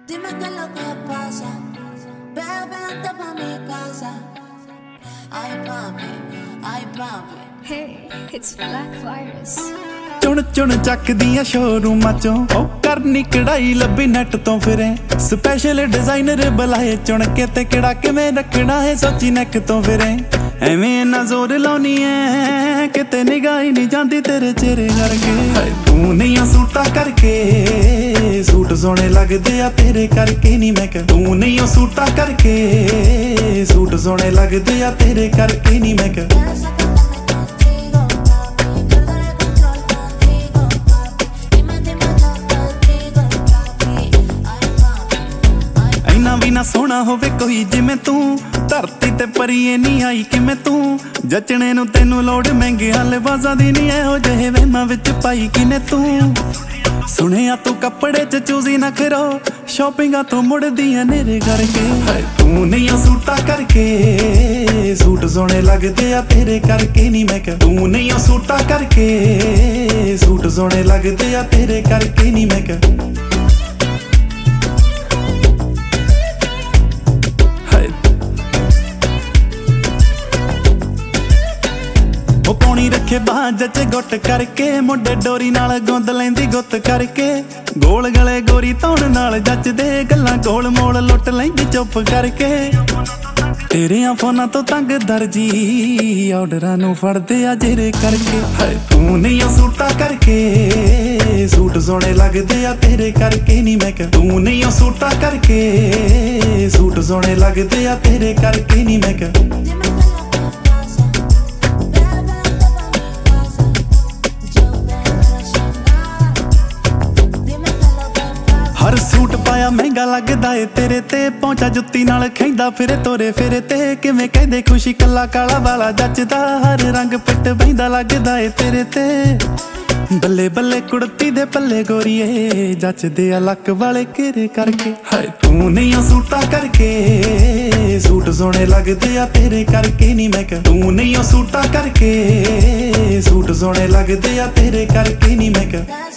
Dime qué es lo que pasa. Bebe, vente pa' mi casa. Ay papi. Hey, it's Black Virus. ਚੁਣ ਚੁਣ ਚੱਕਦੀਆਂ ਸ਼ੋਰੂਮਾਂ ਚੋਂ ਉਹ ਕਰਨੀ ਕਢਾਈ ਲੱਭੀ ਨੈਟ ਤੋਂ ਫਿਰੇ ਸਪੈਸ਼ਲ ਡਿਜ਼ਾਈਨਰ ਬੁਲਾਏ ਚੁਣ ਕੇ ਤੇ ਕਿਹੜਾ ਕਿਵੇਂ ਰੱਖਣਾ ਹੈ ਸੋਚੀ ਨੈਕ ਤੋਂ ਫਿਰੇ ਐਵੇਂ ਨਾ ਜ਼ੋਰ ਲਾਉਣੀ ਐ ਕਿਤੇ ਨਿਗਾਹ ਹੀ ਨਹੀਂ ਜਾਂਦੀ ਤੇਰੇ ਚਿਹਰੇ ਕਰਕੇ ਤੂੰ ਨਹੀਂ ਸੂਟਾਂ ਕਰਕੇ ਸੂਟ ਸੋਹਣੇ ਲੱਗਦੇ ਆ ਤੇਰੇ ਕਰਕੇ ਨਹੀਂ ਮੈਂ ਕਿ ਤੂੰ ਨਹੀਂ ਸੂਟਾਂ ਕਰਕੇ ਸੂਟ ਸੋਹਣੇ ਲੱਗਦੇ ਆ ਤੇਰੇ ਕਰਕੇ ਨਹੀਂ ਮੈਂ ਕਿ ਵੀ ਨਾ ਸੋਹਣਾ ਹੋਵੇ ਕੋਈ ਜਿਵੇਂ ਤੂੰ ਧਰਤੀ ਤੇ ਪਰੀਏ ਨਹੀਂ ਆਈ ਕਿਵੇਂ ਤੂੰ ਜੱਚਣੇ ਨੂੰ ਤੈਨੂੰ ਲੋੜ ਮਹਿੰਗੀਆਂ ਲਿਬਾਸਾਂ ਦੀ ਨਹੀਂ ਇਹੋ ਜਿਹੇ ਵਹਿਮਾਂ ਵਿੱਚ ਪਾਈ ਕਿਨੇ ਤੂੰ ਸੁਣਿਆ ਤੂੰ ਕੱਪੜੇ ਚ ਚੂਜ਼ੀ ਨਾ ਕਰੋ ਸ਼ਾਪਿੰਗਾਂ ਤੋਂ ਮੁੜਦੀਆਂ ਨੇਰੇ ਕਰਕੇ ਤੂੰ ਨਹੀਂ ਸੂਟਾਂ ਕਰਕੇ ਸੂਟ ਸੋਹਣੇ ਲੱਗਦੇ ਆ ਤੇਰੇ ਕਰਕੇ ਨਹੀਂ ਮੈਂ ਕਿ ਤੂੰ ਨਹੀਂ ਸੂਟਾਂ ਕਰਕੇ ਸੂਟ ਸੋਹਣੇ ਲੱਗਦੇ ਆ ਤੇਰੇ ਕਰਕੇ ਨਹੀਂ ਮੈਂ ਕਿ ਪੌਣੀ ਰੱਖੇ ਬਾਂਹ ਚ ਗੁੱਟ ਕਰਕੇ ਮੁੰਡੇ ਡੋਰੀ ਨਾਲ ਗੁੰਦ ਲੈਂਦੀ ਗੁੱਤ ਕਰਕੇ ਗੋਲ ਗਲੇ ਗੋਰੀ ਧੌਣ ਨਾਲ ਜੱਚਦੇ ਗੱਲਾਂ ਗੋਲ ਮੋੜ ਲੁੱਟ ਲੈਂਦੀ ਚੁੱਪ ਕਰਕੇ ਤੇਰਿਆਂ ਫੋਨਾਂ ਤੋਂ ਤੰਗ ਦਰਜੀ ਆਰਡਰਾਂ ਨੂੰ ਫੜਦੇ ਆ ਜਿਹੜੇ ਕਰਕੇ ਤੂੰ ਨਹੀਂ ਸੂਟਾਂ ਕਰਕੇ ਸੂਟ ਸੋਹਣੇ ਲੱਗਦੇ ਆ ਤੇਰੇ ਕਰਕੇ ਨਹੀਂ ਮੈਂ ਕਿ ਤੂੰ ਨਹੀਂ ਸੂਟਾਂ ਕਰਕੇ ਸੂਟ ਸੋਹਣੇ ਲੱਗਦੇ ਆ ਤੇਰੇ ਕਰਕੇ ਨਹੀਂ ਮੈਂ ਕਿ ਹਰ ਸੂਟ ਪਾਇਆ ਮਹਿੰਗਾ ਲੱਗਦਾ ਏ ਤੇਰੇ ਤੇ ਪਹੁੰਚਾ ਜੁੱਤੀ ਨਾਲ ਖੈਂਦਾ ਫਿਰੇ ਤੋਰੇ ਫਿਰੇ ਤੇ ਕਿਵੇਂ ਕਹਿੰਦੇ ਖੁਸ਼ੀ ਕੱਲਾ ਕਾਲਾ ਵਾਲਾ ਜੱਚਦਾ ਹਰ ਰੰਗ ਪਿੱਟ ਬਹਿੰਦਾ ਲੱਗਦਾ ਏ ਤੇਰੇ ਤੇ ਬੱਲੇ ਬੱਲੇ ਕੁੜਤੀ ਦੇ ਪੱਲੇ ਗੋਰੀਏ ਜੱਚਦੇ ਆ ਲੱਕ ਵਾਲੇ ਘੇਰੇ ਕਰਕੇ ਤੂੰ ਨਹੀਂ ਸੂਟਾਂ ਕਰਕੇ ਸੂਟ ਸੋਹਣੇ ਲੱਗਦੇ ਆ ਤੇਰੇ ਕਰਕੇ ਨਹੀਂ ਮੈਂ ਕਿ ਤੂੰ ਨਹੀਂ ਸੂਟਾਂ ਕਰਕੇ ਸੂਟ ਸੋਹਣੇ ਲੱਗਦੇ ਆ ਤੇਰੇ ਕਰਕੇ ਨਹੀਂ ਮੈਂ ਕਿ